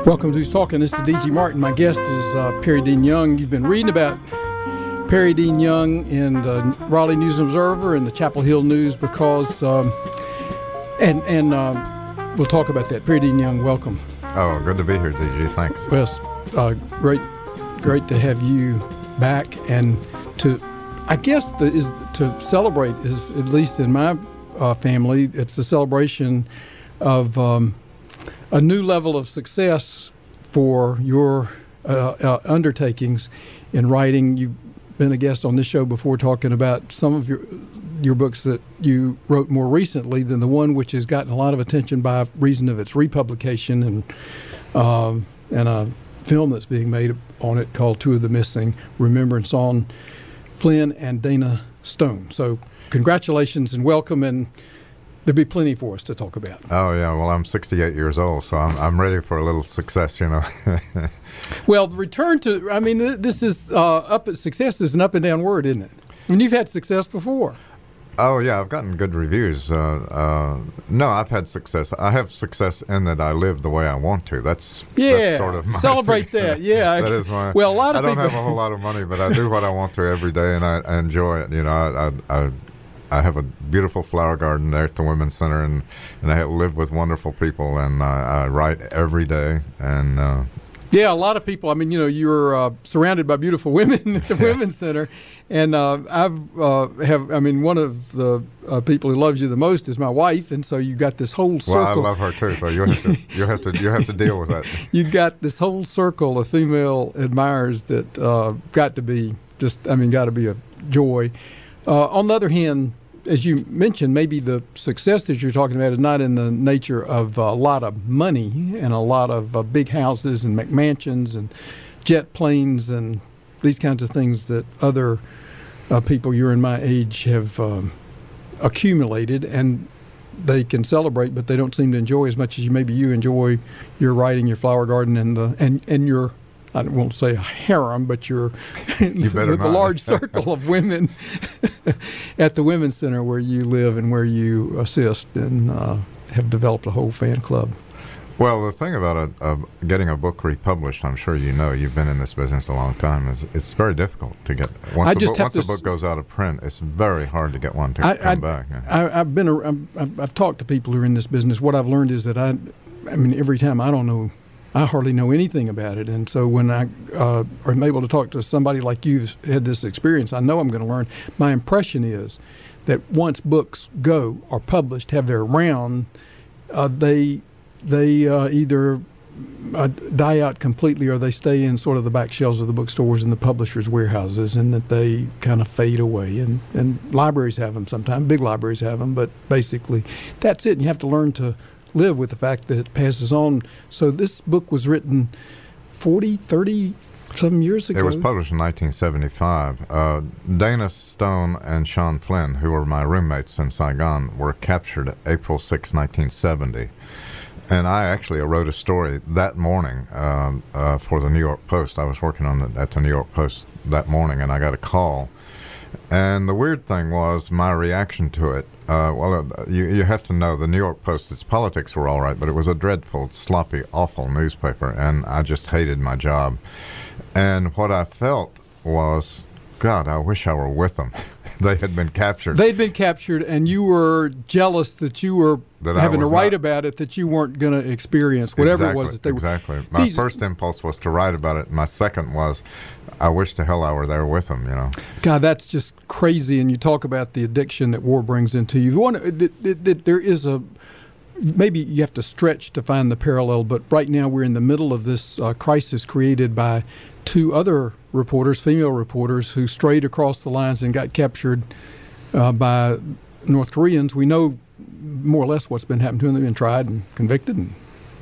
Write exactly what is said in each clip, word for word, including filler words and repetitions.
Welcome to Who's Talking. This is D G Martin. My guest is uh, Perry Dean Young. You've been reading about Perry Dean Young in the Raleigh News and Observer and the Chapel Hill News because, um, and and uh, we'll talk about that. Perry Dean Young, welcome. Oh, good to be here, D G. Thanks. Well, uh, great, great to have you back, and to, I guess, the, is to celebrate is, at least in my uh, family, it's a celebration of um, a new level of success for your uh, uh, undertakings in writing. You've been a guest on this show before talking about some of your your books that you wrote more recently than the one which has gotten a lot of attention by reason of its republication and um, and a film that's being made on it called Two of the Missing, Remembrance on Flynn and Dana Stone. So congratulations and welcome, and there'll be plenty for us to talk about. Oh, yeah. Well, I'm sixty-eight years old, so I'm I'm ready for a little success, you know. Well, the return to, I mean, this is, uh, up at success is an up and down word, isn't it? And you've had success before. Oh, yeah. I've gotten good reviews. Uh, uh, no, I've had success. I have success in that I live the way I want to. That's, yeah, that's sort of my celebrate that. Yeah. That is my, well, a lot of I don't people, have a whole lot of money, but I do what I want to every day, and I, I enjoy it. You know, I, I, I I have a beautiful flower garden there at the Women's Center, and, and I live with wonderful people, and I, I write every day. And uh, yeah, a lot of people. I mean, you know, you're uh, surrounded by beautiful women at the Women's Center, and uh, I've uh, have. I mean, one of the uh, people who loves you the most is my wife, and so you got this whole circle. Well, I love her too, so you have to you have to you have to deal with that. You got this whole circle of female admirers that uh, got to be just. I mean, got to be a joy. Uh, on the other hand, as you mentioned, maybe the success that you're talking about is not in the nature of a lot of money and a lot of uh, big houses and McMansions and jet planes and these kinds of things that other uh, people your and my age have um, accumulated, and they can celebrate, but they don't seem to enjoy as much as you, maybe you enjoy your writing, your flower garden, and the and, and your, I won't say a harem, but your you better with not. a large circle of women at the Women's Center where you live and where you assist and uh, have developed a whole fan club. Well, the thing about a, a, getting a book republished, I'm sure you know, you've been in this business a long time, is it's very difficult to get. Once, I the just book, have once to a book goes out of print, it's very hard to get one to I, come I, back. Yeah. I, I've been, a, I've, I've talked to people who are in this business. What I've learned is that I, I mean, every time I don't know. I hardly know anything about it, and so when I uh, am able to talk to somebody like you've had this experience, I know I'm going to learn. My impression is that once books go or published, have their round, uh, they they uh, either uh, die out completely or they stay in sort of the back shelves of the bookstores and the publishers' warehouses, and that they kind of fade away. And, and libraries have them sometimes, big libraries have them, but basically that's it. And you have to learn to live with the fact that it passes on. So this book was written forty, thirty some years ago. It was published in nineteen seventy-five. Uh, Dana Stone and Sean Flynn, who were my roommates in Saigon, were captured April sixth, nineteen seventy. And I actually wrote a story that morning um, uh, for the New York Post. I was working on it at the New York Post that morning, and I got a call. And the weird thing was my reaction to it. Uh, well, uh, you, you have to know the New York Post, its politics were all right, but it was a dreadful, sloppy, awful newspaper, and I just hated my job. And what I felt was, God, I wish I were with them. They had been captured. They'd been captured, and you were jealous that you were that having to write not. about it, that you weren't going to experience whatever exactly, it was that they exactly. were. Exactly. My These, first impulse was to write about it. My second was, I wish to hell I were there with them, you know. God, that's just crazy. And you talk about the addiction that war brings into you. One, that, that, that there is a, maybe you have to stretch to find the parallel, but right now we're in the middle of this uh, crisis created by two other reporters, female reporters, who strayed across the lines and got captured uh, by North Koreans. We know more or less what's been happening to them. They've been tried and convicted, and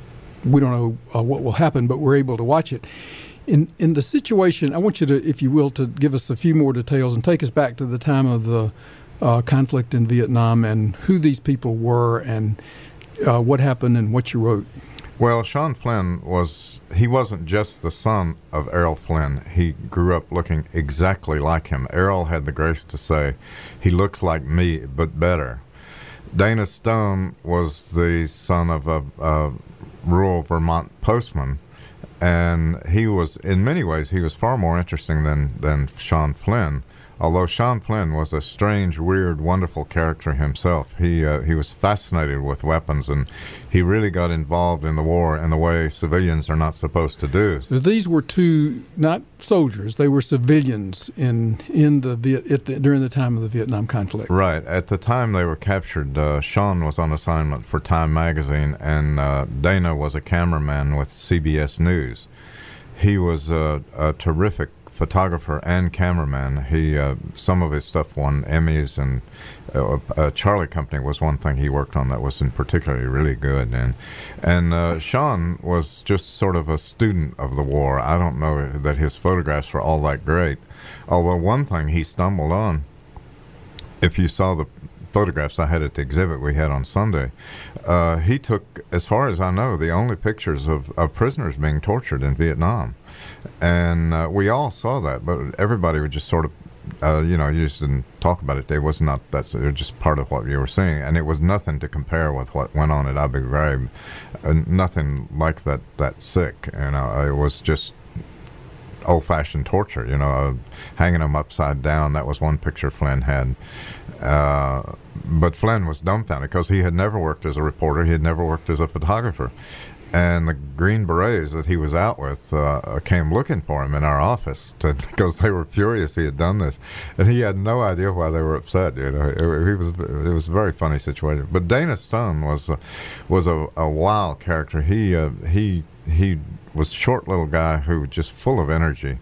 we don't know uh, what will happen, but we're able to watch it. In in the situation, I want you to, if you will, to give us a few more details and take us back to the time of the uh, conflict in Vietnam and who these people were and uh, what happened and what you wrote. Well, Sean Flynn was, he wasn't just the son of Errol Flynn. He grew up looking exactly like him. Errol had the grace to say, he looks like me, but better. Dana Stone was the son of a, a rural Vermont postman, And he was, in many ways, he was far more interesting than, than Sean Flynn. Although Sean Flynn was a strange, weird, wonderful character himself. He uh, he was fascinated with weapons, and he really got involved in the war in the way civilians are not supposed to do. So these were two, not soldiers, they were civilians in in the, Viet, at the during the time of the Vietnam conflict. Right. At the time they were captured, uh, Sean was on assignment for Time magazine, and uh, Dana was a cameraman with C B S News. He was uh, a terrific photographer and cameraman. He uh, some of his stuff won Emmys, and uh, uh, Charlie Company was one thing he worked on that was in particularly really good. And and uh, Sean was just sort of a student of the war. I don't know that his photographs were all that great, although one thing he stumbled on, if you saw the photographs I had at the exhibit we had on Sunday, uh, he took, as far as I know, the only pictures of, of prisoners being tortured in Vietnam. And uh, we all saw that, but everybody would just sort of, uh, you know, you just didn't talk about it. It was not, that's it was just part of what you were seeing. And it was nothing to compare with what went on at Abu Ghraib. Uh, nothing like that, that sick. You know, it was just old-fashioned torture, you know, uh, hanging them upside down. That was one picture Flynn had. Uh, but Flynn was dumbfounded because he had never worked as a reporter. He had never worked as a photographer. And the Green Berets that he was out with uh, came looking for him in our office to, because they were furious he had done this, and he had no idea why they were upset. You know, it, he was it was a very funny situation. But Dana Stone was a, was a, a wild character. He uh, he he was a short little guy who was just full of energy,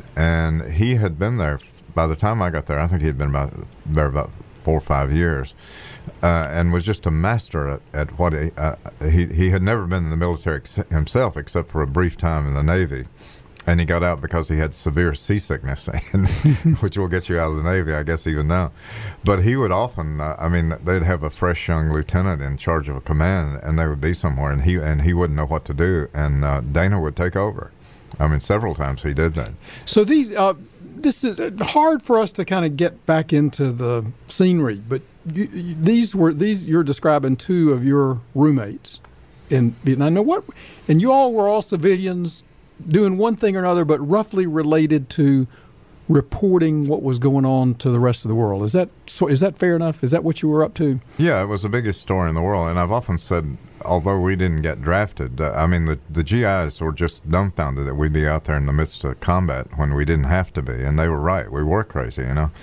and he had been there by the time I got there. I think he had been about there about four or five years. Uh, and was just a master at, at what he, uh, he he had never been in the military ex- himself, except for a brief time in the Navy, and he got out because he had severe seasickness, and, which will get you out of the Navy, I guess, even now. But he would often, uh, I mean, they'd have a fresh young lieutenant in charge of a command, and they would be somewhere, and he and he wouldn't know what to do, and uh, Dana would take over. I mean, several times he did that. So these, uh, this is hard for us to kind of get back into the scenery, but you, you, these were these you're describing two of your roommates in Vietnam. Now what, and you all were all civilians doing one thing or another, but roughly related to reporting what was going on to the rest of the world. Is that so? Is that fair enough? Is that what you were up to? Yeah, it was the biggest story in the world, and I've often said, although we didn't get drafted, uh, I mean, the, the G Is were just dumbfounded that we'd be out there in the midst of combat when we didn't have to be, and they were right. We were crazy, you know.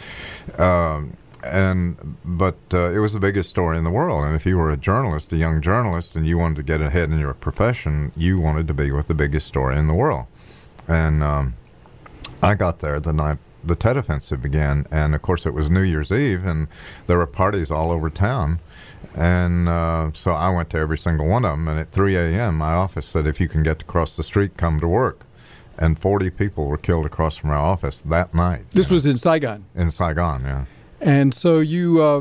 Um, and but uh, it was the biggest story in the world, and if you were a journalist, a young journalist, and you wanted to get ahead in your profession, you wanted to be with the biggest story in the world. And um, I got there the night the Tet Offensive began, and of course it was New Year's Eve, and there were parties all over town. And uh, so I went to every single one of them, and at three a.m. my office said, if you can get across the street, come to work. And forty people were killed across from our office that night. This was in Saigon? In Saigon, yeah. And so you uh,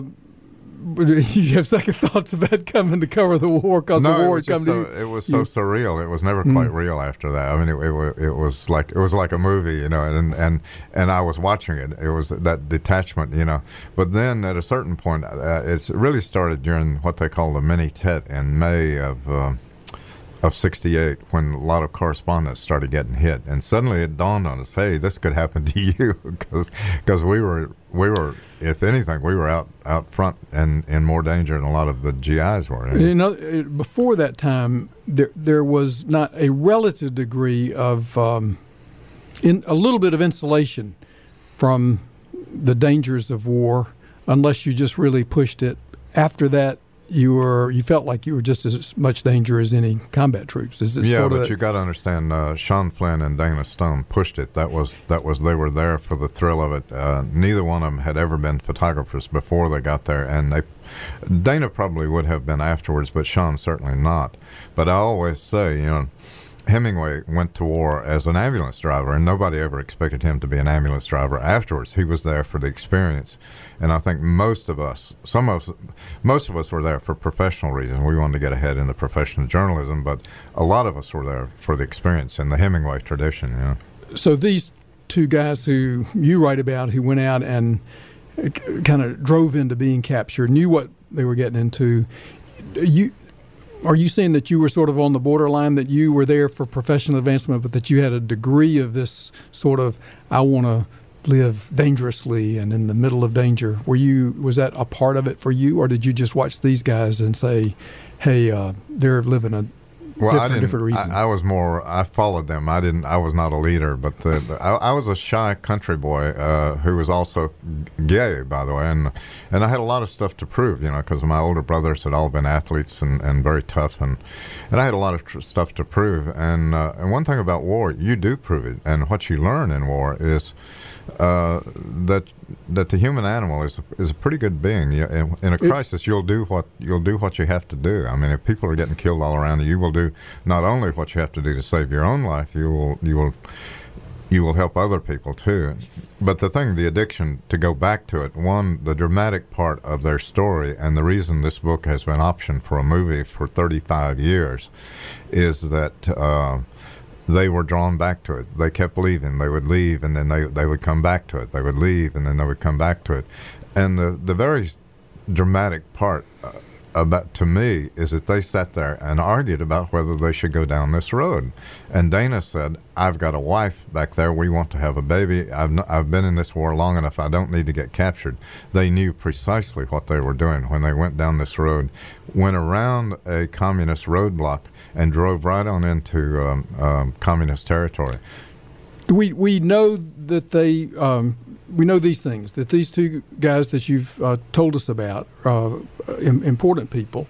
you have second thoughts about coming to cover the war because no, the war had come so, to you? It was so you, surreal. It was never quite mm. real after that. I mean, it, it, it was like it was like a movie, you know. And and and I was watching it. It was that detachment, you know. But then at a certain point, uh, it really started during what they call the mini Tet in May of. Uh, of sixty-eight, when a lot of correspondents started getting hit, and suddenly it dawned on us, hey, this could happen to you, because because we were we were if anything we were out out front and in more danger than a lot of the G Is were. You know, before that time, there there was not a relative degree of um, in a little bit of insulation from the dangers of war, unless you just really pushed it. After that, you were you felt like you were just as much danger as any combat troops. Is it yeah, sort but of you got to understand, uh, Sean Flynn and Dana Stone pushed it. That was that was they were there for the thrill of it. Uh, neither one of them had ever been photographers before they got there, and they Dana probably would have been afterwards, but Sean certainly not. But I always say, you know, Hemingway went to war as an ambulance driver, and nobody ever expected him to be an ambulance driver afterwards. He was there for the experience. And I think most of us, some of us, most of us were there for professional reasons. We wanted to get ahead in the profession of journalism, but a lot of us were there for the experience in the Hemingway tradition. You know. So these two guys who you write about, who went out and kind of drove into being captured, knew what they were getting into. You, are you saying that you were sort of on the borderline, that you were there for professional advancement, but that you had a degree of this sort of, I want to live dangerously and in the middle of danger? Were you, was that a part of it for you, or did you just watch these guys and say, hey, uh, they're living a Well, different, I didn't. different reason? I, I was more. I followed them. I didn't. I was not a leader, but the, the, I, I was a shy country boy uh, who was also gay, by the way, and and I had a lot of stuff to prove, you know, because my older brothers had all been athletes and, and very tough, and and I had a lot of tr- stuff to prove. And uh, and one thing about war, you do prove it, and what you learn in war is uh, that that the human animal is is a pretty good being. You, in, in a crisis, you'll do what you'll do what you have to do. I mean, if people are getting killed all around you, you will do not only what you have to do to save your own life, you will you will you will help other people too. But the thing, the addiction, to go back to it, one, the dramatic part of their story, and the reason this book has been optioned for a movie for thirty-five years, is that uh, they were drawn back to it. They kept leaving. They would leave, and then they they would come back to it. They would leave, and then they would come back to it. And the the very dramatic part uh, about, to me, is that they sat there and argued about whether they should go down this road. And Dana said, "I've got a wife back there. We want to have a baby. I've n- I've been in this war long enough. I don't need to get captured." They knew precisely what they were doing when they went down this road, went around a communist roadblock, and drove right on into um, um, communist territory. We we know that they um, we know these things, that these two guys that you've uh, told us about, uh, im- important people,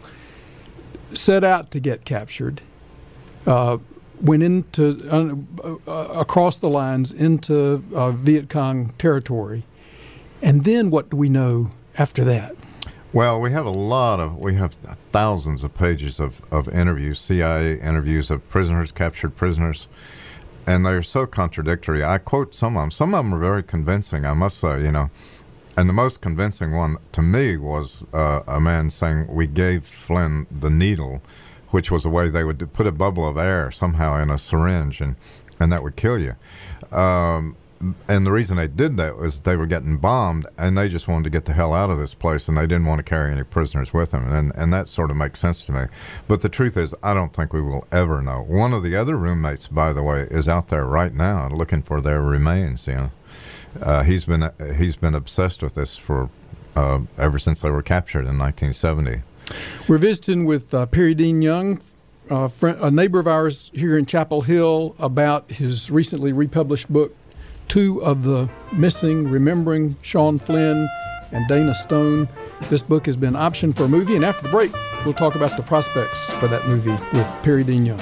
set out to get captured, uh, went into uh, uh, across the lines into uh, Viet Cong territory, and then what do we know after that? Well, we have a lot of, we have thousands of pages of, of interviews, C I A interviews of prisoners, captured prisoners, and they're so contradictory. I quote some of them. Some of them are very convincing, I must say, you know. And the most convincing one to me was uh, a man saying, we gave Flynn the needle, which was a way they would put a bubble of air somehow in a syringe, and, and that would kill you. Um, And the reason they did that was they were getting bombed, and they just wanted to get the hell out of this place, and they didn't want to carry any prisoners with them. And and that sort of makes sense to me. But the truth is, I don't think we will ever know. One of the other roommates, by the way, is out there right now looking for their remains. You know, uh, he's been uh, he's been obsessed with this for uh, ever since they were captured in nineteen seventy. We're visiting with uh, Perry Dean Young, uh, friend, a neighbor of ours here in Chapel Hill, about his recently republished book, Two of the Missing, Remembering Sean Flynn and Dana Stone. This book has been optioned for a movie, and after the break, we'll talk about the prospects for that movie with Perry Dean Young.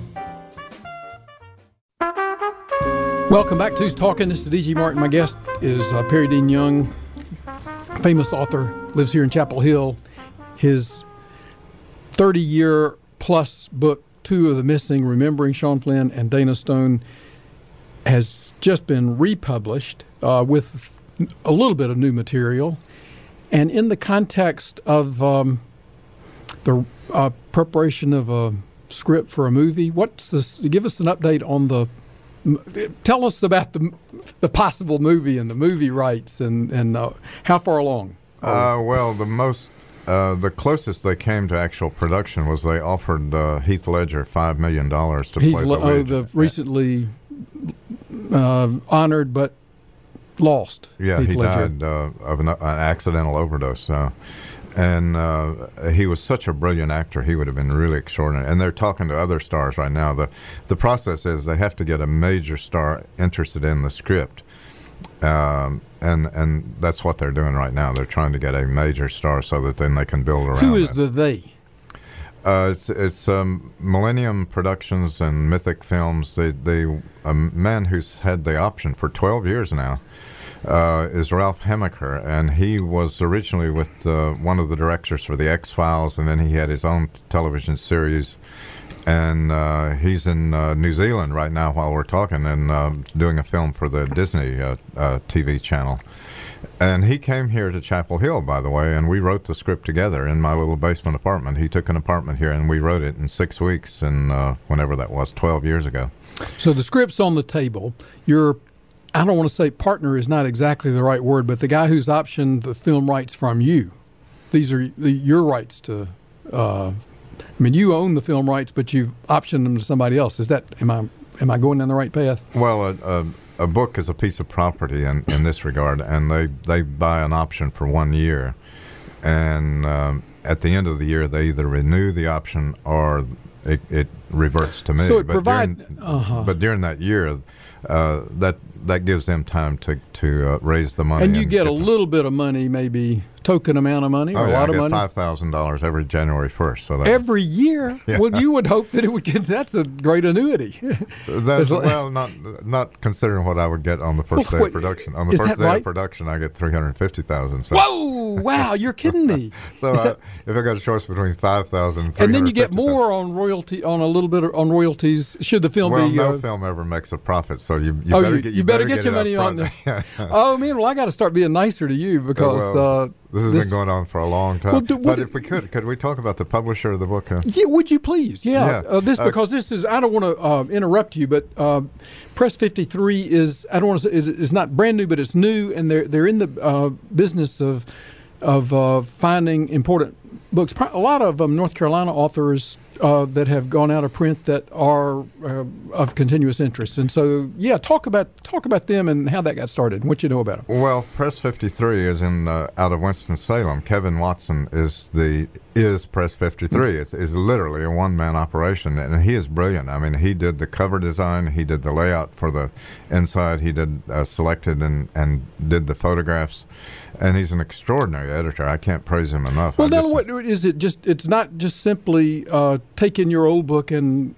Welcome back to Who's Talking. This is D G Martin. My guest is uh, Perry Dean Young, famous author, lives here in Chapel Hill. His thirty-year plus book, Two of the Missing, Remembering Sean Flynn and Dana Stone, has just been republished uh, with a little bit of new material. And in the context of um, the uh, preparation of a script for a movie, what's this? Give us an update on the, tell us about the the possible movie and the movie rights, and, and uh, how far along? Uh, well, the most, uh, the closest they came to actual production was they offered uh, Heath Ledger five million dollars to Heath play the Le- oh, lead. the recently uh, honored but lost. Yeah, Heath he Ledger. died uh, of an, an accidental overdose. Uh, and uh, he was such a brilliant actor, he would have been really extraordinary. And they're talking to other stars right now. The, the process is they have to get a major star interested in the script. Um, and and that's what they're doing right now. They're trying to get a major star so that then they can build around it. Who is the they? Uh, it's it's um, Millennium Productions and Mythic Films. They, they, a man who's had the option for twelve years now uh, is Ralph Hemmicker, and he was originally with uh, one of the directors for the X-Files, and then he had his own television series. And uh, he's in uh, New Zealand right now while we're talking, and uh, doing a film for the Disney uh, uh, T V channel. And he came here to Chapel Hill, by the way, and we wrote the script together in my little basement apartment. He took an apartment here, and we wrote it in six weeks, and uh, whenever that was, twelve years ago. So the script's on the table. Your, I don't want to say partner is not exactly the right word, but the guy who's optioned the film rights from you, these are the, your rights to uh, I mean, you own the film rights, but you've optioned them to somebody else. Is that am I am I going down the right path? Well, a, a, a book is a piece of property in, in this regard, and they, they buy an option for one year. And um, at the end of the year, they either renew the option or it, it reverts to me. So it but, provide, during, uh-huh. but during that year, uh, that that gives them time to, to uh, raise the money. And you and get a the, little bit of money, maybe token amount of money, or oh, a yeah, lot I of get money? five thousand dollars every January first. So that, Every year? Yeah. Well, you would hope that it would get, that's a great annuity. That's, well, not not considering what I would get on the first Well, day wait, of production. On the is first that day right? of production, I get three hundred fifty thousand dollars. So. Whoa! Wow, you're kidding me. So Is I, that- if I got a choice between five thousand and and then you get three hundred fifty thousand more on royalty, on a little bit of, on royalties. Should the film well, be? no uh, film ever makes a profit, so you, you oh, better you, get you better get it your up money on front. the. Oh man, well I got to start being nicer to you because well, uh, this has been going on for a long time. Well, do- but what- if we could, could we talk about the publisher of the book? Huh? yeah, would you please? Yeah, Yeah. Uh, this Uh, because this is. I don't want to uh, interrupt you, but uh, Press fifty-three is. I don't want to say is, is not brand new, but it's new, and they're they're in the uh, business of of uh, finding important books. Pro- A lot of um, North Carolina authors uh, that have gone out of print that are uh, of continuous interest, and so yeah, talk about talk about them and how that got started, and what you know about them. Well, Press fifty-three is in uh, out of Winston-Salem. Kevin Watson is the is Press fifty-three. It's is literally a one-man operation, and he is brilliant. I mean, he did the cover design, he did the layout for the inside, he did uh, selected and and did the photographs, and he's an extraordinary editor. I can't praise him enough. Well, I now just- what is it? Just it's not just simply uh, taking your old book and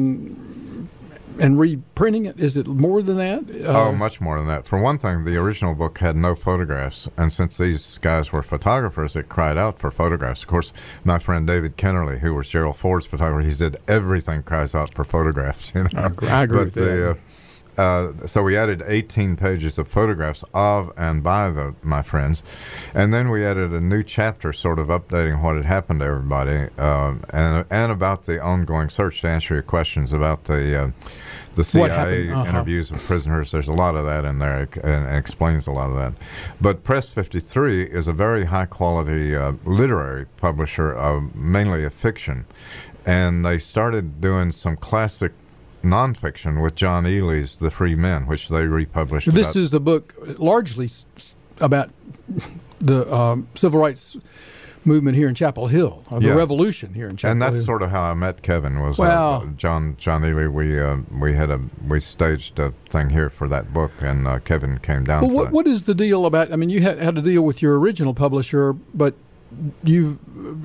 and and reprinting it. Is it more than that? Uh, Oh, much more than that. For one thing, the original book had no photographs, and since these guys were photographers, it cried out for photographs. Of course, my friend David Kennerly, who was Gerald Ford's photographer, he said everything cries out for photographs. You know? I agree, I agree but with the, that. Uh, uh, so we added eighteen pages of photographs of and by the, my friends, and then we added a new chapter, sort of updating what had happened to everybody, uh, and and about the ongoing search to answer your questions about the uh, the C What I A happened? Uh-huh. interviews of prisoners. There's a lot of that in there, and, and explains a lot of that. But Press fifty-three is a very high quality uh, literary publisher, uh, mainly of fiction, and they started doing some classic nonfiction with John Ely's The Free Men, which they republished. This about, is the book largely s- s- about the um, civil rights movement here in Chapel Hill, or the Yeah. revolution here in Chapel and that's Hill. sort of how I met Kevin. Was Wow. uh, John John Ely? We uh, we had a we staged a thing here for that book, and uh, Kevin came down. Well, for what, that. what is the deal about? I mean, you had, had to deal with your original publisher, but you,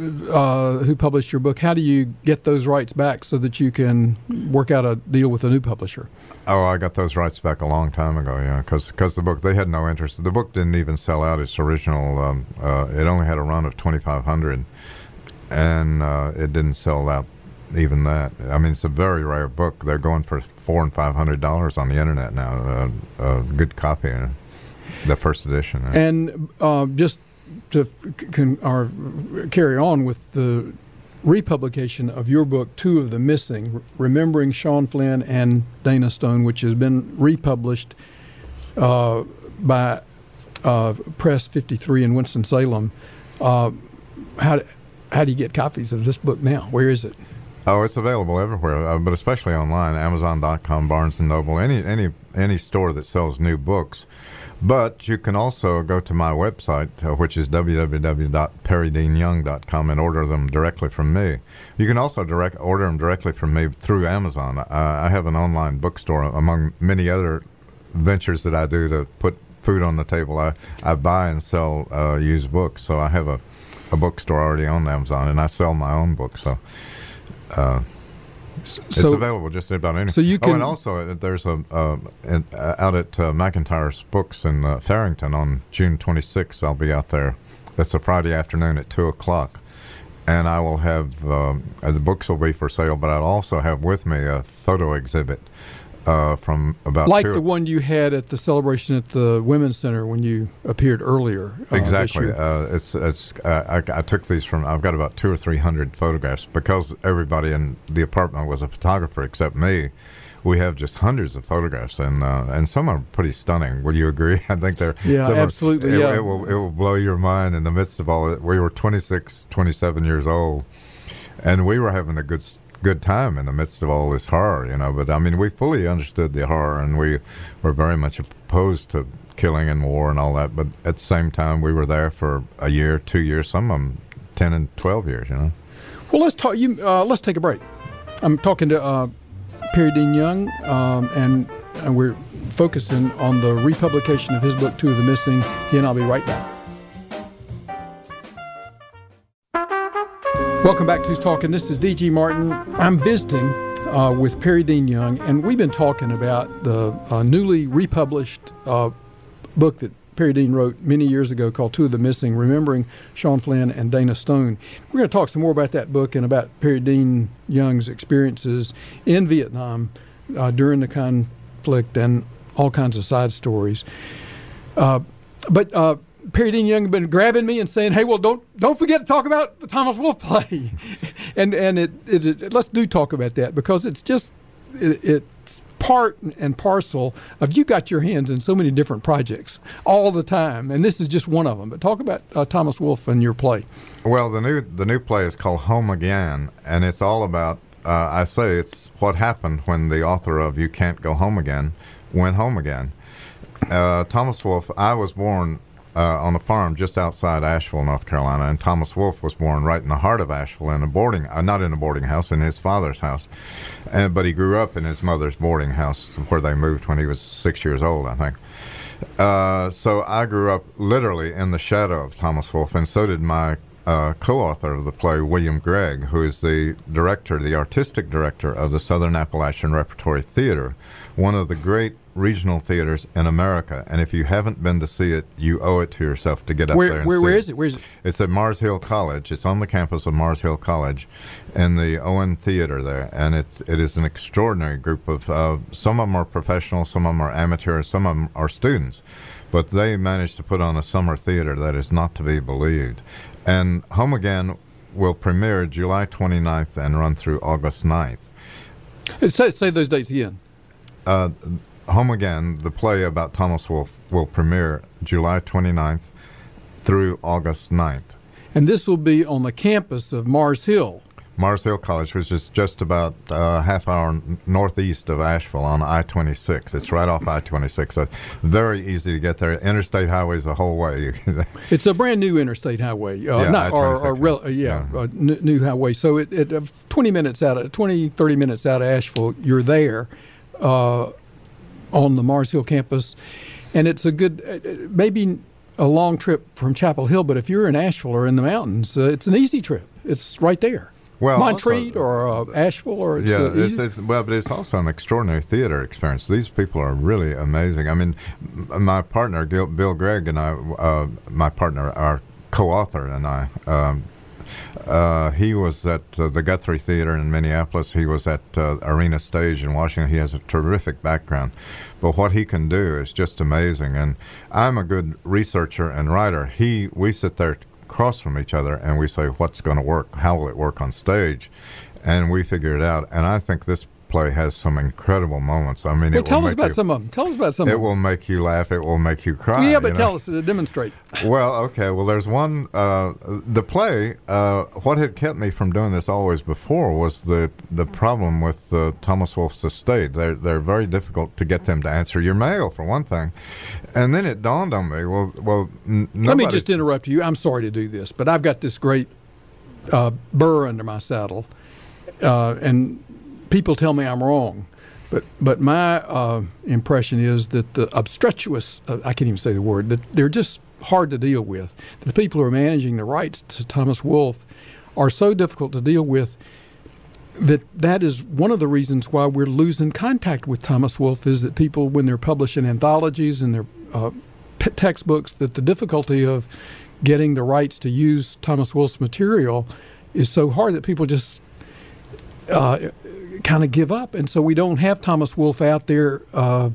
uh, who published your book, how do you get those rights back so that you can work out a deal with a new publisher? Oh, I got those rights back a long time ago, yeah, because the book, they had no interest. The book didn't even sell out its original, um, uh, it only had a run of twenty-five hundred, and uh, it didn't sell out even that. I mean, it's a very rare book. They're going for four and five hundred dollars on the internet now, uh, a good copy, uh, the first edition. uh. And uh, just to f- con- or carry on with the republication of your book, Two of the Missing, Re- Remembering Sean Flynn and Dana Stone, which has been republished uh, by uh, Press fifty-three in Winston-Salem. Uh, how, do, how do you get copies of this book now? Where is it? Oh, it's available everywhere, uh, but especially online, Amazon dot com, Barnes and Noble, any any any store that sells new books. But you can also go to my website, uh, which is w w w dot perry dean young dot com, and order them directly from me. You can also direct order them directly from me through Amazon. Uh, I have an online bookstore, among many other ventures that I do to put food on the table. I, I buy and sell uh, used books, so I have a, a bookstore already on Amazon, and I sell my own books. So. Uh, So, it's available just about anywhere. So you oh, can- and also uh, there's a uh, in, uh, out at uh, McIntyre's Books in uh, Farrington on June twenty-sixth. I'll be out there. It's a Friday afternoon at two o'clock, and I will have um, uh, the books will be for sale. But I'll also have with me a photo exhibit uh, from about like two the one you had at the celebration at the Women's Center when you appeared earlier. Uh, this Exactly. year. Uh, it's it's. Uh, I, I took these from. I've got about two or three hundred photographs because everybody in the apartment was a photographer except me. We have just hundreds of photographs, and uh, and some are pretty stunning. Would you agree? I think they're Yeah, some are- absolutely, It, yeah. it will it will blow your mind in the midst of all it. We were twenty-six, twenty-seven years old, and we were having a good good time in the midst of all this horror, you know. But I mean, we fully understood the horror, and we were very much opposed to killing and war and all that. But at the same time, we were there for a year, two years, some of them ten and twelve years, you know. Well, let's talk. You uh, let's take a break. I'm talking to uh, Perry Dean Young, um, and, and we're focusing on the republication of his book, Two of the Missing. He and I'll be right back. Welcome back to Who's Talking. This is D G Martin. I'm visiting uh, with Perry Dean Young, and we've been talking about the uh, newly republished uh, book that Perry Dean wrote many years ago called Two of the Missing, Remembering Sean Flynn and Dana Stone. We're going to talk some more about that book and about Perry Dean Young's experiences in Vietnam uh, during the conflict and all kinds of side stories. Uh, but uh, Perry Dean Young has been grabbing me and saying, hey, well, don't don't forget to talk about the Thomas Wolfe play. and and it, it, it let's do talk about that, because it's just, it, it's part and parcel of, you got your hands in so many different projects all the time, and this is just one of them. But talk about uh, Thomas Wolfe and your play. Well, the new the new play is called Home Again, and it's all about, uh, I say it's what happened when the author of You Can't Go Home Again went home again. Uh, Thomas Wolfe, I was born uh, on a farm just outside Asheville, North Carolina, and Thomas Wolfe was born right in the heart of Asheville in a boarding, uh, not in a boarding house, in his father's house. And, but he grew up in his mother's boarding house, where they moved when he was six years old, I think. Uh, so I grew up literally in the shadow of Thomas Wolfe, and so did my uh, co-author of the play, William Gregg, who is the director, the artistic director of the Southern Appalachian Repertory Theater, one of the great regional theaters in America. And if you haven't been to see it, you owe it to yourself to get up where, there and where, see where it. is it? Where is it? It's at Mars Hill College. It's on the campus of Mars Hill College in the Owen Theater there. And it's, it is an extraordinary group of, uh, some of them are professional, some of them are amateurs, some of them are students. But they managed to put on a summer theater that is not to be believed. And Home Again will premiere July twenty-ninth and run through August ninth. Say, say those dates again. Uh, Home Again, the play about Thomas Wolfe, will premiere July twenty-ninth through August ninth. And this will be on the campus of Mars Hill. Mars Hill College, which is just about a uh, half hour n- northeast of Asheville on I twenty-six. It's right off I twenty-six. So very easy to get there. Interstate highways the whole way. It's a brand new interstate highway. Uh, yeah, not, or, or rel- uh, yeah, yeah, uh, n- new highway. So it, it uh, twenty minutes out of, twenty, thirty minutes out of Asheville, you're there uh, on the Mars Hill campus. And it's a good, uh, maybe a long trip from Chapel Hill, but if you're in Asheville or in the mountains, uh, it's an easy trip. It's right there. Well, Montreat also, or uh, Asheville, or it's, yeah, uh, it's, it's, well, but it's also an extraordinary theater experience. These people are really amazing. I mean, m- my partner Gil, Bill Gregg and I, uh, my partner, our co-author, and I, um, uh, he was at uh, the Guthrie Theater in Minneapolis. He was at uh, Arena Stage in Washington. He has a terrific background, but what he can do is just amazing. And I'm a good researcher and writer. He, we sit there across from each other and we say, what's going to work? How will it work on stage? And we figure it out. And I think this play has some incredible moments. I mean, well, it tell will us make about you, some of them. Tell us about some it of them. It will make you laugh. It will make you cry. Yeah, but you tell know? us, uh, demonstrate. Well, okay. Well, there's one, uh, the play, uh, what had kept me from doing this always before was the, the problem with uh, Thomas Wolfe's estate. They're, they're very difficult to get them to answer your mail, for one thing. And then it dawned on me, well, well, n- Let me just interrupt you. I'm sorry to do this, but I've got this great uh, burr under my saddle, uh, and people tell me I'm wrong. But but my uh, impression is that the obstreperous, uh, I can't even say the word, that they're just hard to deal with. The people who are managing the rights to Thomas Wolfe are so difficult to deal with that that is one of the reasons why we're losing contact with Thomas Wolfe, is that people, when they're publishing anthologies and their uh, p- textbooks, that the difficulty of getting the rights to use Thomas Wolfe's material is so hard that people just uh, kind of give up. And so we don't have Thomas Wolfe out there uh,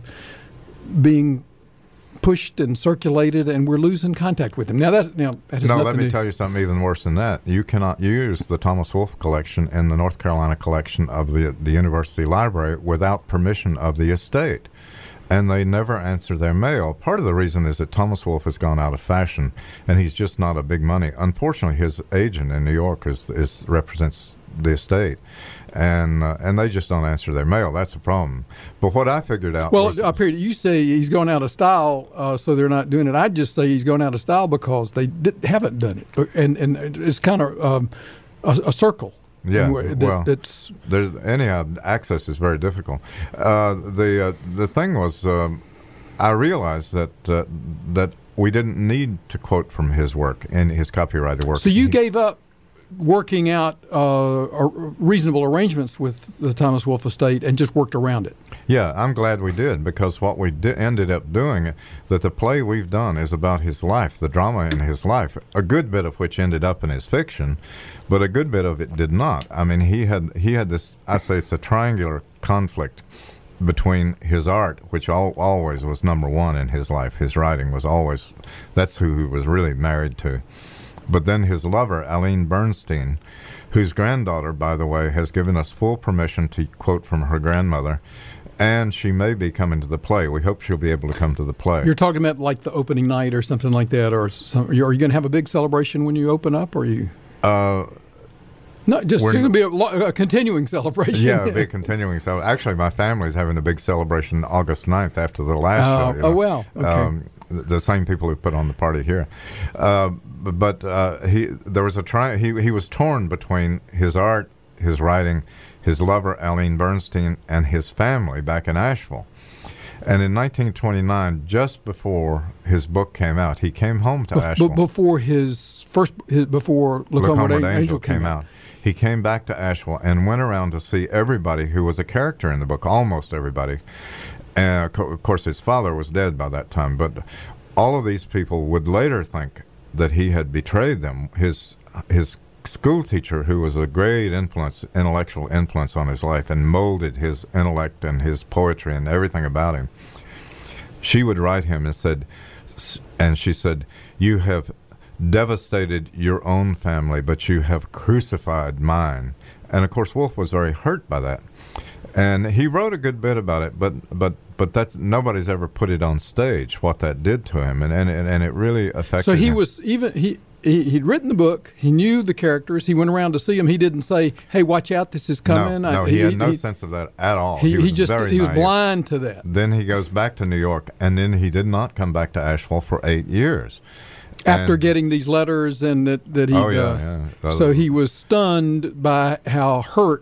being pushed and circulated, and we're losing contact with him. Now, that, now, that has No, nothing let me to, tell you something even worse than that. You cannot use the Thomas Wolfe collection in the North Carolina collection of the, the university library without permission of the estate. and they never answer their mail. Part of the reason is that Thomas Wolfe has gone out of fashion, and he's just not a big money. Unfortunately, his agent in New York is, is represents the estate, and uh, and they just don't answer their mail. That's a problem. But what I figured out well, was, up here you say he's going out of style, uh, so they're not doing it. I'd just say he's going out of style because they did, haven't done it, but, and and it's kind of um, a, a circle. Yeah, that, well, that's there's anyhow access is very difficult. Uh, the uh, the thing was, um, I realized that uh, that we didn't need to quote from his work in his copyrighted work. So you he, gave up working out uh, reasonable arrangements with the Thomas Wolfe estate and just worked around it. Yeah, I'm glad we did, because what we di- ended up doing, that the play we've done is about his life, the drama in his life, a good bit of which ended up in his fiction, but a good bit of it did not. I mean, he had he had this, I say it's a triangular conflict between his art, which al- always was number one in his life. His writing was always, that's who he was really married to. But then his lover, Aline Bernstein, whose granddaughter, by the way, has given us full permission to quote from her grandmother, and she may be coming to the play. We hope she'll be able to come to the play. You're talking about like the opening night or something like that, or some, are you going to have a big celebration when you open up, or are you? Uh, no, just it's going to be a, lo- a continuing celebration. Yeah, it'll be a continuing celebration. Actually, my family's having a big celebration August ninth after the last uh, show. You know? Oh, well, okay. Um, the same people who put on the party here. Uh, but uh, he there was a tri- he he was torn between his art, his writing, his lover Aline Bernstein, and his family back in Asheville. And in nineteen twenty-nine, just before his book came out, he came home to Bef- Asheville. B- before his first, his, before Look, Look Homeward, Homeward Angel, Angel came out. out. He came back to Asheville and went around to see everybody who was a character in the book, almost everybody. And uh, of course, his father was dead by that time, but all of these people would later think that he had betrayed them. His his school teacher, who was a great influence, intellectual influence on his life, and molded his intellect and his poetry and everything about him, she would write him and said, and she said, "You have devastated your own family, but you have crucified mine." And of course, Wolfe was very hurt by that. And he wrote a good bit about it, but but but that's nobody's ever put it on stage what that did to him, and and and it really affected. So he him. was even he, he he'd written the book. He knew the characters. He went around to see them. He didn't say, "Hey, watch out, this is coming." No, no I, he, he had no he, sense of that at all. He, He, was he just very he was naive. blind to that. Then he goes back to New York, and then he did not come back to Asheville for eight years. After And- getting these letters and that that he, Oh, yeah, uh, yeah. so he was stunned by how hurt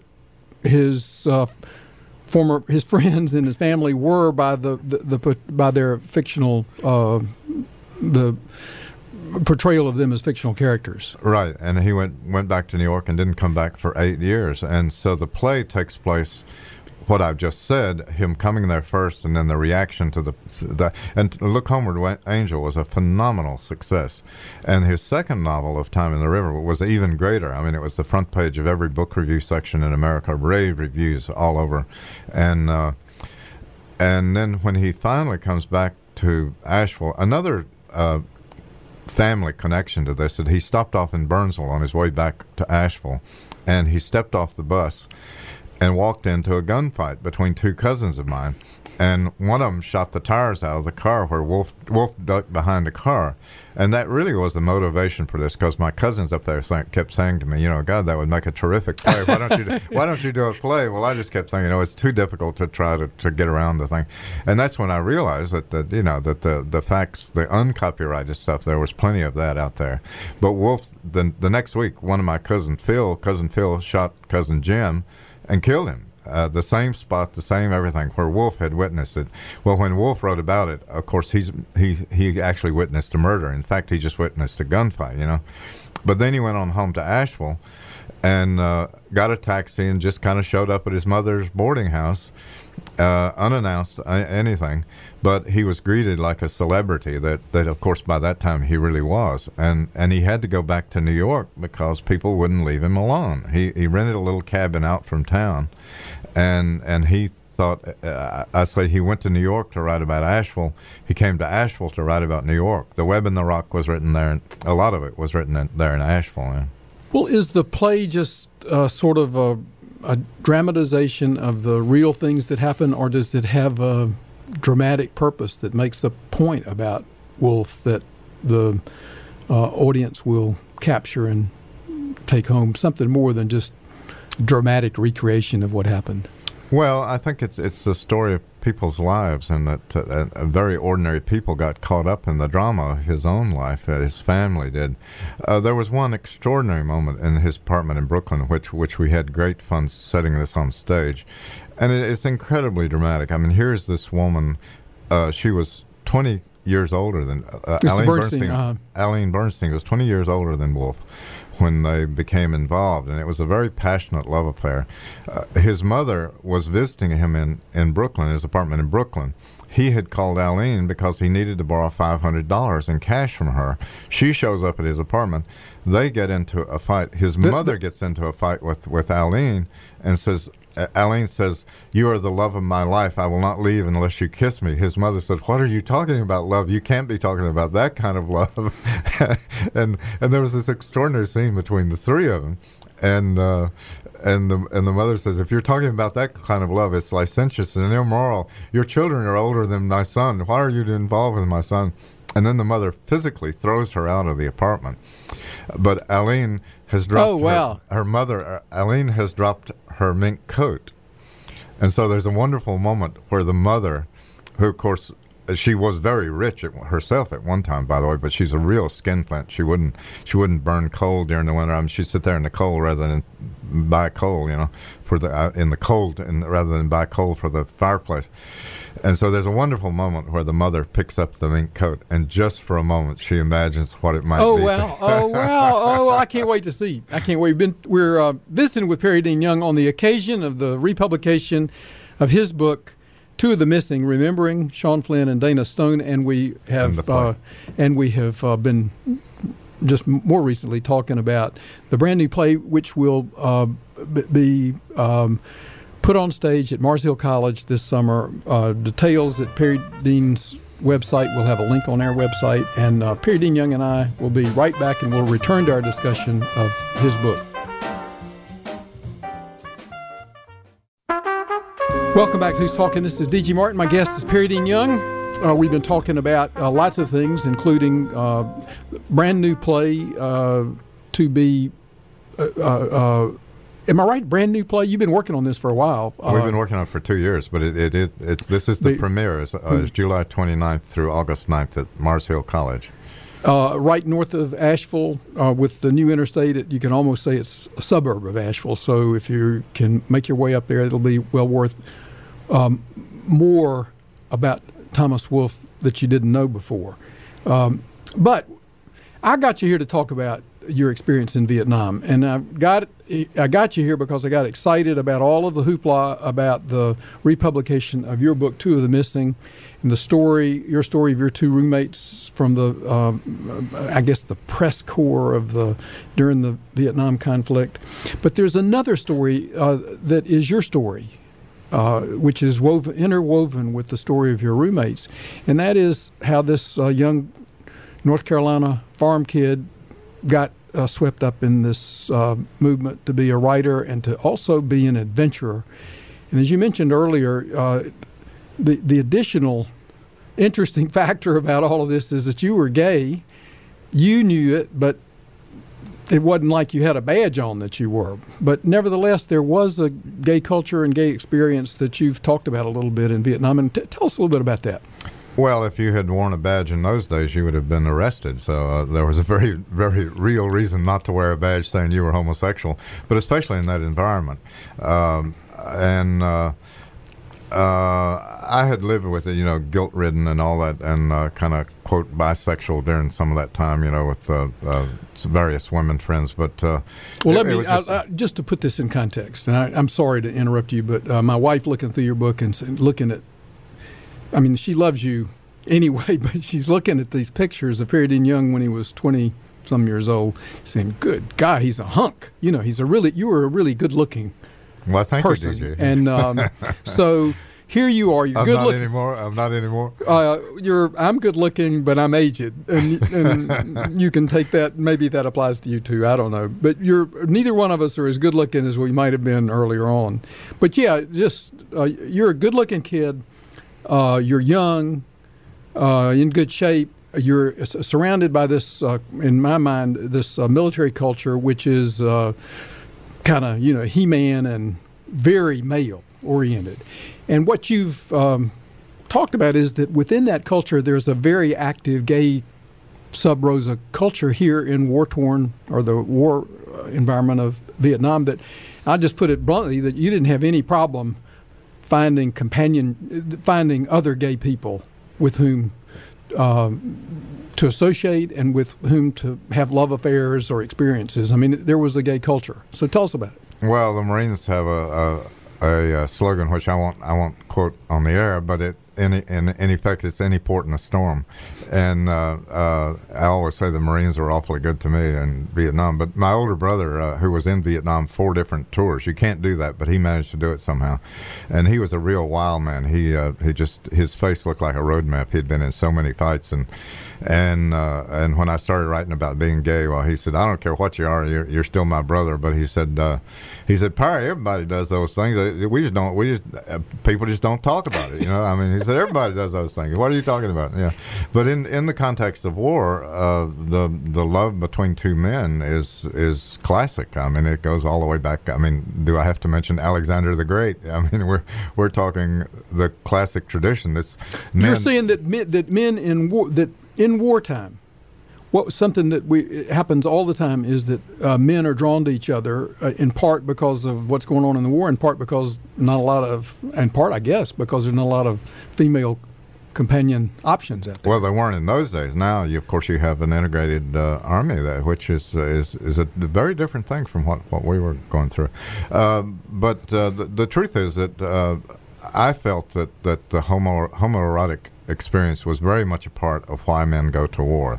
his uh, former his friends and his family were by the, the, the by their fictional uh, the portrayal of them as fictional characters. Right, and he went went back to New York and didn't come back for eight years. And so the play takes place, what I've just said, him coming there first, and then the reaction to the, the and Look Homeward Angel was a phenomenal success. And his second novel, Of Time in the River, was even greater. I mean, it was the front page of every book review section in America, rave reviews all over. And uh, and then when he finally comes back to Asheville, another uh, family connection to this, that he stopped off in Burnsville on his way back to Asheville, and he stepped off the bus and walked into a gunfight between two cousins of mine. And one of them shot the tires out of the car where Wolfe, Wolfe ducked behind the car. And that really was the motivation for this, because my cousins up there say, kept saying to me, you know, God, that would make a terrific play. Why don't you do, why don't you do a play? Well, I just kept saying, you know, it's too difficult to try to, to get around the thing. And that's when I realized that, that you know, that the, the facts, the uncopyrighted stuff, there was plenty of that out there. But Wolfe, the, the next week, one of my cousins, Phil, cousin Phil, shot cousin Jim and killed him. Uh, the same spot, the same everything, where Wolfe had witnessed it. Well, when Wolfe wrote about it, of course, he's he he actually witnessed a murder. In fact, he just witnessed a gunfight, you know. But then he went on home to Asheville and uh, got a taxi and just kind of showed up at his mother's boarding house, uh, unannounced uh, anything. But he was greeted like a celebrity that, that, of course, by that time he really was. And and he had to go back to New York because people wouldn't leave him alone. He he rented a little cabin out from town, and and he thought, uh, I say he went to New York to write about Asheville. He came to Asheville to write about New York. The Web in the Rock was written there, and a lot of it was written in, there in Asheville. Yeah. Well, is the play just uh, sort of a, a dramatization of the real things that happen, or does it have a dramatic purpose that makes a point about Woolf that the uh, audience will capture and take home, something more than just dramatic recreation of what happened? Well, I think it's it's the story of people's lives, and that uh, uh, very ordinary people got caught up in the drama of his own life, uh, his family did. Uh, there was one extraordinary moment in his apartment in Brooklyn, which which we had great fun setting this on stage, and it, it's incredibly dramatic. I mean, here's this woman. Uh, she was twenty years older than uh, Aline Bernstein. Bernstein. Uh, Aline Bernstein was twenty years older than Woolf when they became involved, and it was a very passionate love affair. Uh, his mother was visiting him in, in Brooklyn, his apartment in Brooklyn. He had called Aline because he needed to borrow five hundred dollars in cash from her. She shows up at his apartment. They get into a fight. His the, mother the, gets into a fight with, with Aline and says, uh, Aline says, "You are the love of my life. I will not leave unless you kiss me." His mother said, "What are you talking about, love? You can't be talking about that kind of love." and and there was this extraordinary scene between the three of them. And uh, and the and the mother says, "If you're talking about that kind of love, it's licentious and immoral. Your children are older than my son. Why are you involved with my son?" And then the mother physically throws her out of the apartment. But Aline has dropped oh, wow. her, her mother. Aline has dropped her mink coat, and so there's a wonderful moment where the mother, who of course she was very rich at, herself at one time, by the way, but she's a real skinflint. She wouldn't she wouldn't burn coal during the winter. I mean, she'd sit there in the cold rather than buy coal, you know, for the uh, in the cold, and rather than buy coal for the fireplace. And so there's a wonderful moment where the mother picks up the mink coat, and just for a moment she imagines what it might oh, be. Oh wow! Oh wow! Oh, I can't wait to see. I can't wait. We've been, we're uh, visiting with Perry Dean Young on the occasion of the republication of his book, Two of the Missing, remembering Sean Flynn and Dana Stone, and we have and, uh, and we have uh, been just more recently talking about the brand new play, which will uh, be um, put on stage at Mars Hill College this summer. Uh, details at Perry Dean's website. We'll have a link on our website, and uh, Perry Dean Young and I will be right back, and we'll return to our discussion of his book. Welcome back to Who's Talking. This is D G Martin. My guest is Perry Dean Young. Uh, we've been talking about uh, lots of things, including uh, brand new play uh, to be. Uh, uh, am I right? Brand new play. You've been working on this for a while. Uh, We've been working on it for two years, but it, it, it it's this is the, the premiere. It's, uh, it's July twenty-ninth through August ninth at Mars Hill College. Uh, right north of Asheville, uh, with the new interstate. It, you can almost say it's a suburb of Asheville. So if you can make your way up there, it'll be well worth um, more about Thomas Wolfe that you didn't know before. Um, but I got you here to talk about your experience in Vietnam, and I got I got you here because I got excited about all of the hoopla about the republication of your book, Two of the Missing, and the story, your story of your two roommates from the, uh, I guess, the press corps of the during the Vietnam conflict. But there's another story uh, that is your story, uh, which is woven, interwoven with the story of your roommates, and that is how this uh, young North Carolina farm kid got uh, swept up in this uh, movement to be a writer and to also be an adventurer. And as you mentioned earlier, uh, the the additional interesting factor about all of this is that you were gay. You knew it, but it wasn't like you had a badge on that you were. But nevertheless, there was a gay culture and gay experience that you've talked about a little bit in Vietnam. And t- tell us a little bit about that. Well, if you had worn a badge in those days, you would have been arrested. So uh, there was a very, very real reason not to wear a badge saying you were homosexual, but especially in that environment. Um, and uh, uh, I had lived with it, you know, guilt-ridden and all that, and uh, kind of, quote, bisexual during some of that time, you know, with uh, uh, various women friends. But uh, well, it, let me it just, I, I, just to put this in context, and I, I'm sorry to interrupt you, but uh, my wife looking through your book and looking at, I mean, she loves you anyway, but she's looking at these pictures of Perry Dean Young when he was twenty-some years old, saying, good God, he's a hunk. You know, he's a really, you were a really good-looking well, thank person. You, D J. And um, so here you are. You're I'm good not looking. anymore. I'm not anymore. Uh, you're. I'm good-looking, but I'm aged, and, and you can take that. Maybe that applies to you too. I don't know. But you're. Neither one of us are as good-looking as we might have been earlier on. But yeah, just uh, you're a good-looking kid. uh, you're young, uh, in good shape. You're s- surrounded by this, uh, in my mind, this uh, military culture, which is uh, kind of, you know, He-Man and very male-oriented. And what you've um, talked about is that within that culture, there's a very active gay sub-rosa culture here in war-torn, or the war uh, environment of Vietnam, that I'll just put it bluntly, that you didn't have any problem finding companion, finding other gay people with whom um, to associate and with whom to have love affairs or experiences. I mean, there was a gay culture. So tell us about it. Well, the Marines have a, a, a, a slogan which I won't I won't quote on the air, but it in in, in effect it's any port in a storm. And uh, uh, I always say the Marines were awfully good to me in Vietnam. But my older brother, uh, who was in Vietnam four different tours, you can't do that, but he managed to do it somehow. And he was a real wild man. He uh, he just his face looked like a road map. He'd been in so many fights, and and uh, and when I started writing about being gay, well, he said, I don't care what you are, you're, you're still my brother. But he said, uh, he said, Perry, everybody does those things. We just don't. We just uh, people just don't talk about it. You know, I mean, he said everybody does those things. What are you talking about? Yeah, but in in the context of war, uh, the the love between two men is is classic. I mean, it goes all the way back. I mean, do I have to mention Alexander the Great? I mean, we're we're talking the classic tradition. It's men. You're saying that men, that men in war that in wartime, what something that we it happens all the time is that uh, men are drawn to each other uh, in part because of what's going on in the war, in part because not a lot of, in part I guess because there's not a lot of female companion options out there. Well, they weren't in those days. Now, you, of course, you have an integrated uh, army there, which is uh, is is a very different thing from what, what we were going through. Uh, but uh, the, the truth is that uh, I felt that, that the homo homoerotic experience was very much a part of why men go to war.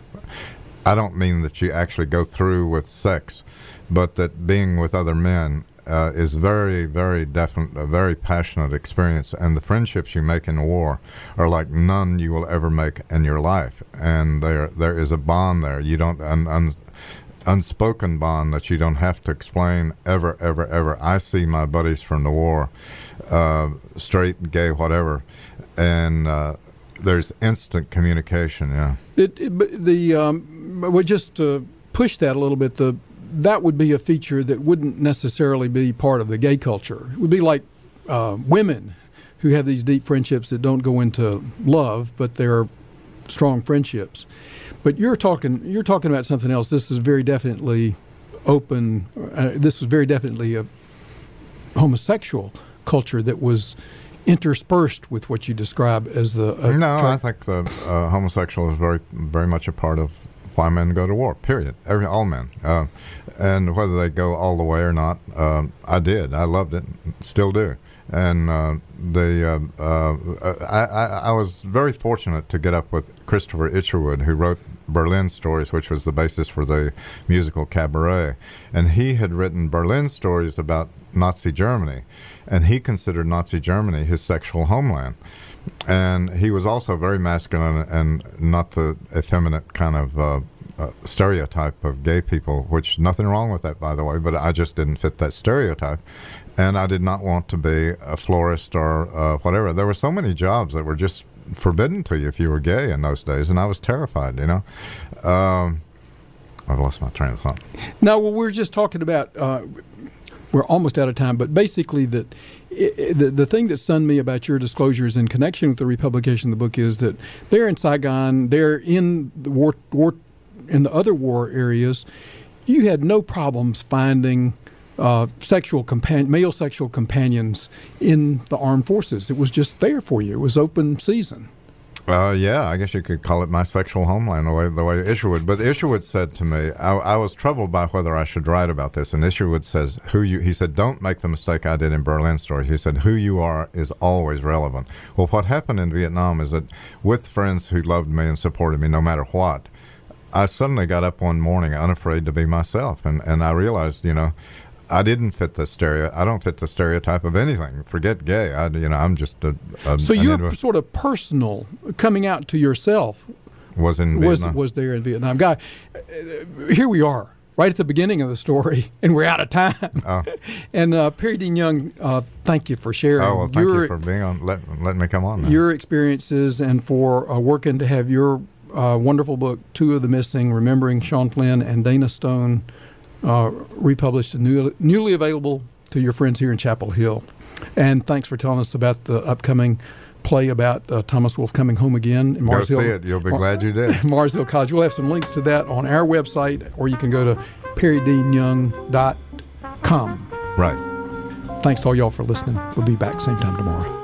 I don't mean that you actually go through with sex, but that being with other men uh, is very, very definite, a very passionate experience. And the friendships you make in war are like none you will ever make in your life. And there, there is a bond there. You don't an un, unspoken bond that you don't have to explain ever, ever, ever. I see my buddies from the war, uh, straight, gay, whatever, and uh, there's instant communication. Yeah. It, it the um, we just uh, push that a little bit. The that would be a feature that wouldn't necessarily be part of the gay culture. It would be like uh, women who have these deep friendships that don't go into love, but they're strong friendships. But you're talking you're talking about something else. This is very definitely open. Uh, this was very definitely a homosexual culture that was interspersed with what you describe as the. Uh, no, tra- I think the uh, homosexual is very, very much a part of why men go to war. Period. Every all men, uh, and whether they go all the way or not, uh, I did. I loved it. Still do. And uh, the uh, uh, I, I, I was very fortunate to get up with Christopher Isherwood, who wrote Berlin Stories, which was the basis for the musical Cabaret. And he had written Berlin Stories about Nazi Germany, and he considered Nazi Germany his sexual homeland. And he was also very masculine and not the effeminate kind of uh, uh, stereotype of gay people, which nothing wrong with that, by the way, but I just didn't fit that stereotype. And I did not want to be a florist or uh, whatever. There were so many jobs that were just forbidden to you if you were gay in those days, and I was terrified, you know. Um, I've lost my train of thought. Now, well, we're just talking about, uh, we're almost out of time, but basically that it, the, the thing that stunned me about your disclosures in connection with the republication of the book is that they're in Saigon, they're in the war, war in the other war areas. You had no problems finding Uh, sexual compan- male sexual companions in the armed forces. It was just there for you. It was open season. Uh, yeah, I guess you could call it my sexual homeland, the way the way Isherwood. But Isherwood said to me, I, I was troubled by whether I should write about this. And Isherwood says, "Who you?" He said, "Don't make the mistake I did in Berlin Stories." He said, "Who you are is always relevant." Well, what happened in Vietnam is that with friends who loved me and supported me no matter what, I suddenly got up one morning unafraid to be myself, and and I realized, you know, I didn't fit the stereo. I don't fit the stereotype of anything. Forget gay. I, you know, I'm just a. a so your indiv- sort of personal coming out to yourself was in was Vietnam. was there in Vietnam. Guy, uh, here we are right at the beginning of the story, and we're out of time. Oh. And uh, Perry Dean Young, uh, thank you for sharing. Oh, well, thank your, you for being on, let, letting me come on now. Your experiences and for uh, working to have your uh, wonderful book, Two of the Missing, Remembering Sean Flynn and Dana Stone, uh, republished and new, newly available to your friends here in Chapel Hill. And thanks for telling us about the upcoming play about uh, Thomas Wolfe coming home again in Mars Go Hill. see it. You'll be glad you did. Mars Hill College. We'll have some links to that on our website, or you can go to perry dean young dot com. Right. Thanks to all y'all for listening. We'll be back same time tomorrow.